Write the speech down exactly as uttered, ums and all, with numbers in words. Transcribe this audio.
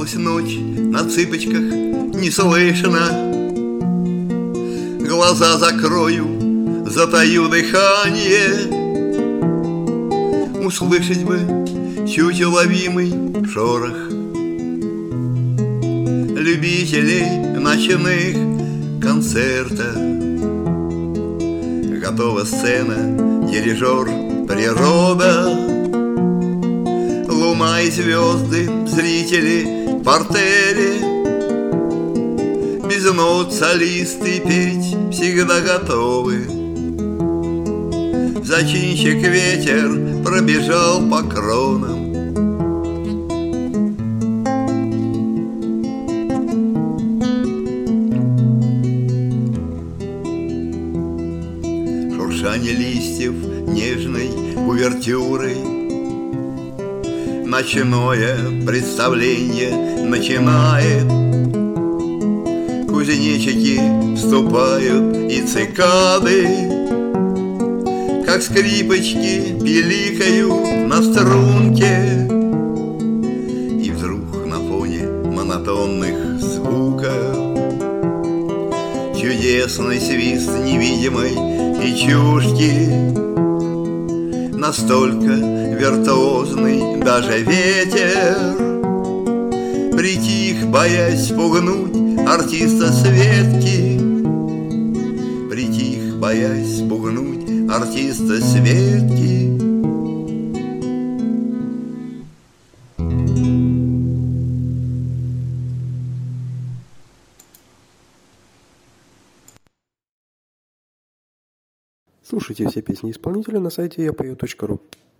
Двинулась ночь на цыпочках неслышно. Глаза закрою, затаю дыхание. Услышать бы чуть уловимый шорох любителей ночных концертов. Готова сцена, дирижер, природа, луна и звезды, зрители в портере. Без нот солисты петь всегда готовы. Зачинщик ветер пробежал по кронам. Шуршание листьев нежной увертюрой. Ночное представление начинает. Кузнечики вступают и цикады, как скрипочки пиликают на струнке. И вдруг на фоне монотонных звуков чудесный свист невидимой печушки, настолько виртуозный даже ветер притих, боясь спугнуть артиста Светки. Притих, боясь спугнуть артиста Светки. Слушайте все песни исполнителя на сайте я пою точка ру.